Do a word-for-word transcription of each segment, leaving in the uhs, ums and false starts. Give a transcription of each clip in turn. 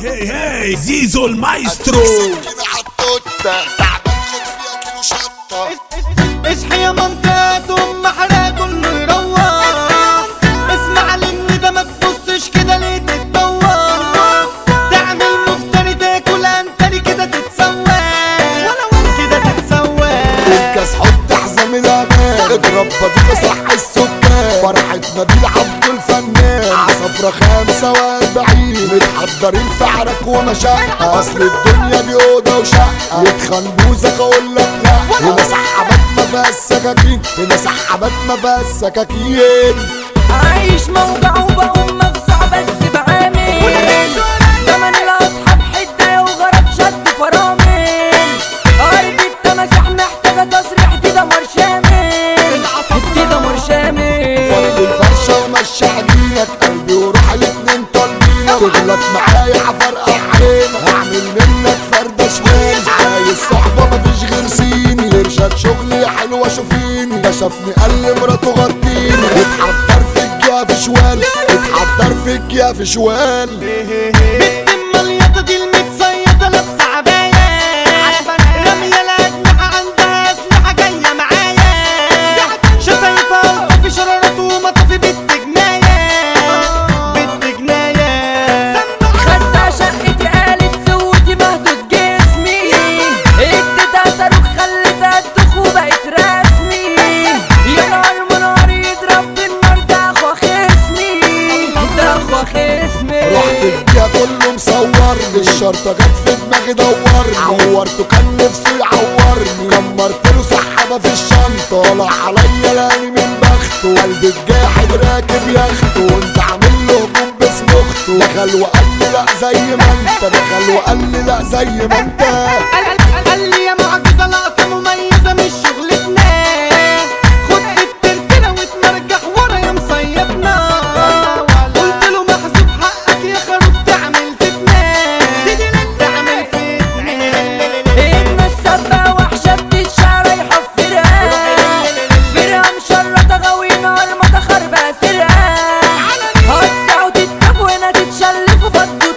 هي هي زيزو المايسترو. اصحي يا منطقة ام حلا كله يروح. اسمع لان ده ما تبصش كده ليه تتطور. تعمل مفتري تاكل انتري كده تتسوى كده تتسوى. الكاس حط حزام الامان اضرب بازوكا صح السكان. فرحة نبيل عبد الفنان عصفرة خمسة واربعين متحضرين في عرك ومشقة. اصل الدنيا دي اوضة وشقة يتخنبوزك اقول لك لا. هنا سحبات ما فيها السكاكين هنا سحبات ما فيها السكاكين. عايش موجع وبقوم مفزع بس بعامل زمن الاصحاب حدة وغرب شد فرامل. ارض التماسيح محتاجة تصريح دي دمار شامل دي دمار شامل. فرد الفرشة ومشي عجينك قلبي وروح الاتنين طالبينك. تغلط معايا هفرقع علينا هعمل منك فردة شمال. عايز صحبة مفيش غير سيني يرشد شغلي حلوة شوفيني. ده شافني قال لي مراته غطيني. اتحضر فيك يا في شوال اتحضر فيك يا في شوال. بنت المليطة دي المتصيطة لابسة عباية رامية الأجنحة عندها أسلحة جاية معايا. شفايفها وطفي شرارات ومطفي بنت جناية بنت جناية. خدتها شقتي قالت سوتي مهدود جسمي. اديتها صاروخ خلتها تدوخ وبقت رسمي. يا نهار منار يضرب بالنار ده اخوة خصمي ده اخوة خصمي. رحت فيها كله مصور الشرطة جت في دماغي دورني. عورته كان نفسه يعورني كمرت له سحابة في الشنطة. طلع عليا لاني من بخته قلبي الجاحد راكب يخته. وانت عامل له هجوم باسم اخته. دخل وقال لي لا زي ما انت دخل وقال لي لا زي ما انت. قال لي يا معجزة لقطة مميزة مش شغلتنا. خد في التركنة واتمرجح ورا يا مصيبنا. قلت له محسوب حقك يا خروف تعمل فتنة تعمل فتنة. الناس سابة وحشة بتتشعر يحفرها. فرقة مشرطة غاوي نار ما تخربها سرقة. هتسعوا تتفقوا هنا تتشلفوا فضوا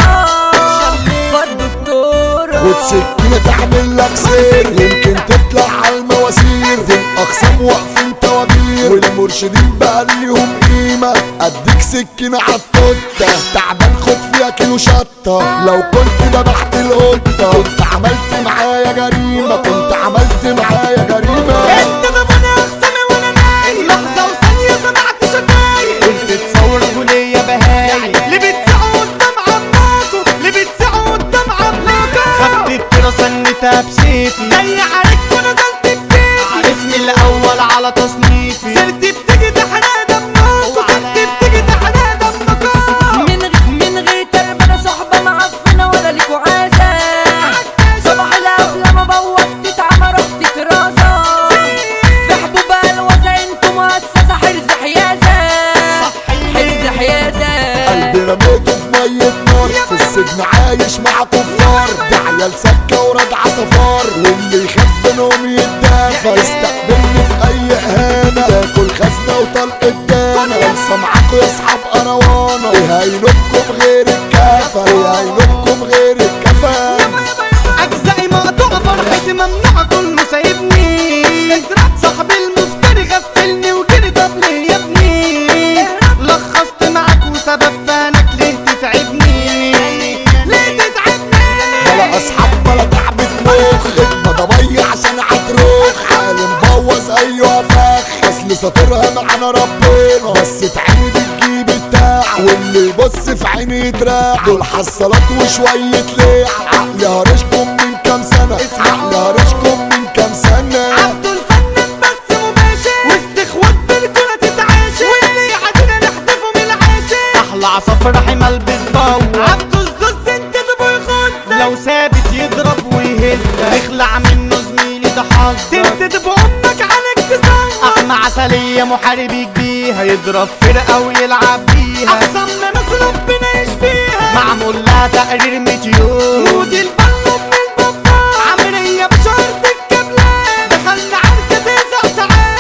الطرق فضوا الطرق. خد سكينة تعمل لك سير يمكن تطلع على المواسير. دي الأقسام واقفين توابير والمرشدين بقى ليهم قيمة. أديك سكينة عالتوتة تعبان خد فيها كيلو شطة. لو كنت ذبحت القطة كنت عملت معايا جريمة كنت عملت معايا جريمة. انت ضمني اخصمي وانا نايم لحظة وثانية سمعت شكاية. قلت تصور كلية بهايم اللي بتسعوا قدام عماكوا اللي بتسعوا قدام عماكوا. خدت الترا سنتها بسيفي جاي عليك ونزلت بكيفي. اسمي الاول على تصنيفي سيرتي بتيجي تحرق دمكوا سيرتي بتيجي تحرق دمكوا. من غ... من غير تربنا صحبة معفنة ولا ليكوا عازة. صباح الأفلام بوت تتعمى رحت ترازة. في حبوب الوزة انتوا مؤسسة حرز حيازة حرز حيازة. قلبي رميته في مية نار في السجن عايش مع كفار. ده عيال سكة وردعة صفار واللي يخاف منهم يتدافى. يستقبلني في أي إهانة تاكل خزنة وطلق الدانة. لو معاكوا يا أصحاب قروانة يهينوكم غير الكفا يهينوكم غير الكفا. أجزائي مقطوعة فرحتي ممنوعة كله سايبني. صاحبي المفتري غفلني وجري طب ليه يا ابني. لخصت معاك وسبب فانك ليه تتعبني ليه تتعبني. بلا أصحاب بلا تعبة مخ خدمة ضبية عشان عتروخ. حالي مبوظ أيوة فخ أصل ساطرها معانا ربنا. بس تعيني بتجيب التاع واللي يبص في عيني يتراع. دول حصلات وشوية ليع عقلي هرشكم من كام سنة عقلي هرشكم من كام سنة. عبده الفنان بس مباشر وسط اخوات بالكلة تتعاشر. واللي يعادينا نحدفه من العاشر. احلى عصافرة حمال بتدور. عبده الزوز انت تبو يخز لو ثابت يضرب ويهز. اخلع منه زميلي ده حظ تكتب امك عنك تزور. احمى عسلية محارب بيها يضرب فرقة ويلعب بيها. احسن ناس ربنا يشفيها معمول لها تقرير متيون. ودي البلو من البابا عملية بشرط الكابلات. دخلنا عركة تسع ساعات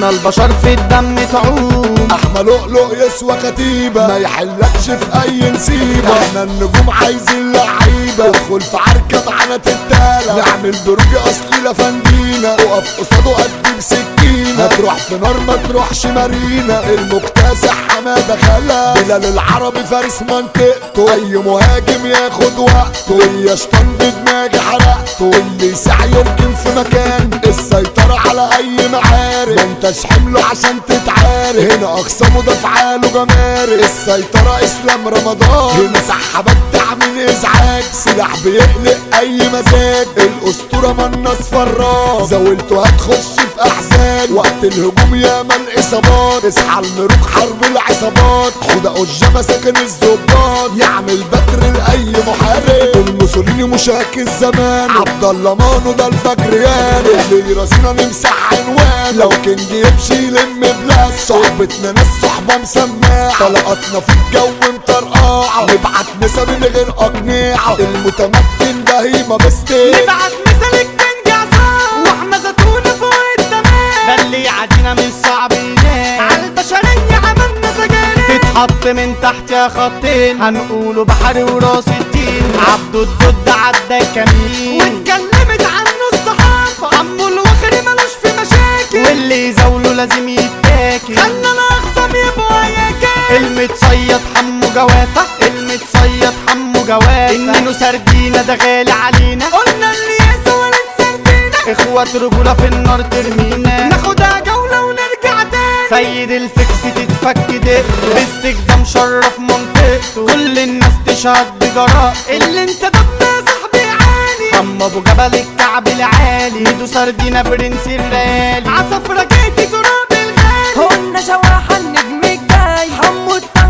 احنا البشر في الدم تعوم. احمى لؤلؤ يسوى كتيبة ما يحلكش في اي نسيبة. احنا النجوم عايزين لعيبة ادخل في عركة معانا تتالة. نعمل دروج اصلي لفندينا اقف قصاده قد بسكينة. هتروح في نار ما تروحش مارينا. المكتسح حمادة خلا بلال العربي فارس منطقته. اي مهاجم ياخد وقته ويا شطان بدماغي حرقته. اللي يسعى يركن في مكان السيطرة على اي معارك. ما انتش حمله عشان تتعارك. هنا اقصى مدافعاله جمارك. السيطرة اسلام رمضان. هنا سحبات تعمل ازعاج. سلاح بيقلق اي مزاج. الاسطورة منص فراج. زاولته هتخش في احزان. وقت الهجوم ياما الاصابات. اصحى المروك حرب العصابات. حوده قجة مساكن الظباط. يعمل بكر لاي محارب. الموسوليني مشاك الزمان. عبد الله مانو ده الفجريان. اللي يراسينا نمسح عنوان. لو كنج يمشي يلم بلاد. صحبتنا ناس صحبة مسماعة. طلقاتنا في الجو مطرقعة. نبعت مسا من غير اقنعة. المتمكن ده هيما بستي. نبعت مثل الكنج عصام واحنا زيتونة فوق التمام. ده اللي يعدينا من صعب ينام. على البشرية عملنا تجارب. تتحط من تحت يا خطين. هنقوله بحري وراس الدين. عبده الضد عدى كمين. واتكلمت عنه الصحافة. عمو الوخري ملوش في مشاكل. واللي يزاوله لازم يتاكل. خلنا الاخصم يبقى ياكل. المتصيد حمو جوافة. المتصيد حمو جوافة. انه سردينا ده غالي علينا. قلنا اللي يسوى للسردينة. اخوات رجولة في النار ترمينا. ناخدها جولة ونرجع تاني. سيد الفكس تتفك دقته. باستخدام شرف منطقته. كل الناس تشهد بجراء. اللي انت ضد صاحبي عالي. حمو ابو جبل الكعب العالي. ميدو سردينا برنس الرالي. عصفرة جيتي تراب الغالي. قلنا شواحة النجم الجاي. حمو